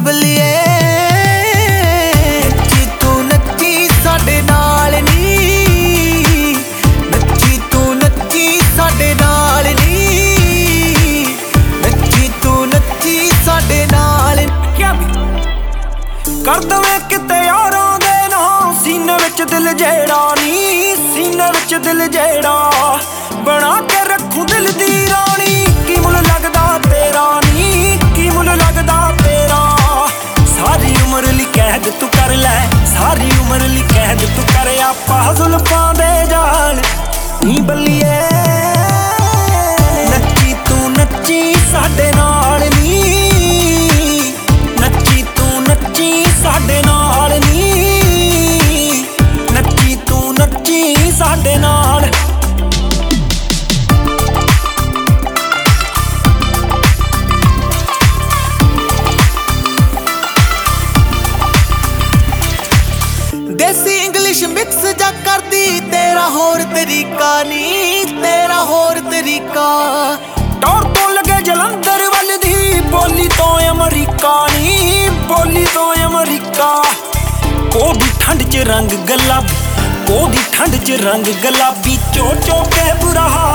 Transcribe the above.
ਬੱਲੀਏ ਨੱਚੀ ਤੂੰ ਨੱਚੀ ਸਾਡੇ ਨਾਲ ਨੀ, ਨੱਚੀ ਤੂੰ ਨੱਚੀ ਸਾਡੇ ਨਾਲ ਨੀ, ਨੱਚੀ ਤੂੰ ਨੱਚੀ ਸਾਡੇ ਨਾਲ। ਕਰ ਦਵੇਂ ਕਿਤੇ ਯਾਰਾਂ ਦੇ ਨਾਂ ਸੀਨੇ ਵਿੱਚ ਦਿਲ ਜਿਹੜਾ ਨੀ, ਸੀਨੇ ਵਿੱਚ ਦਿਲ ਜਿਹੜਾ ਬਣਾ ਕੇ ਰੱਖੂ ਦਿਲ ਦੀ ਰਾਣੀ। ਕੀ ਮੁੱਲ ਲੱਗਦਾ ਤੇਰਾ ਨੀ, ਕੀ ਮੁੱਲ ਲੱਗਦਾ ਤੇਰਾ, ਸਾਰੀ ਉਮਰ ਲਈ ਕੈਦ ਤੂੰ ਕਰ ਲੈ, ਸਾਰੀ ਉਮਰ ਲਈ ਕੈਦ ਤੂੰ ਕਰ ਆਪਾਂ ਜ਼ੁਲਫਾਂ ਦੇ ਜਾਲ ਨੀ ਬੱਲੀਏ ਨੱਚੀ ਤੂੰ ਨੱਚੀ ਸਾਡੇ ਨਾਲ ਨੀ, ਨੱਚੀ ਤੂੰ ਨੱਚੀ ਸਾਡੇ ਨਾਲ ਨੀ, ਨੱਚੀ ਤੂੰ ਨੱਚੀ ਸਾਡੇ ਨਾਲ। ਦੇਸੀ ਇੰਗਲਿਸ਼ ਮਿਕਸ ਜਾ ਕਰਦੀ ਤੇਰਾ ਹੋਰ ਤਰੀਕਾ ਨੀ, ਤੇਰਾ ਹੋਰ ਤਰੀਕਾ। ਟੌਰ ਤੋਂ ਲੱਗੇ ਜਲੰਧਰ ਵੱਲ ਦੀ ਬੋਲੀ ਤੋਂ ਅਮਰੀਕਾ ਨੀ, ਬੋਲੀ ਤੋਂ ਅਮਰੀਕਾ। ਉਹਦੀ ਠੰਡ ਚ ਰੰਗ ਗੁਲਾਬੀ, ਉਹਦੀ ਠੰਡ ਚ ਰੰਗ ਗੁਲਾਬੀ, ਚੋ ਚੋ ਕੇ ਬੁਰਾ ਹਾਲ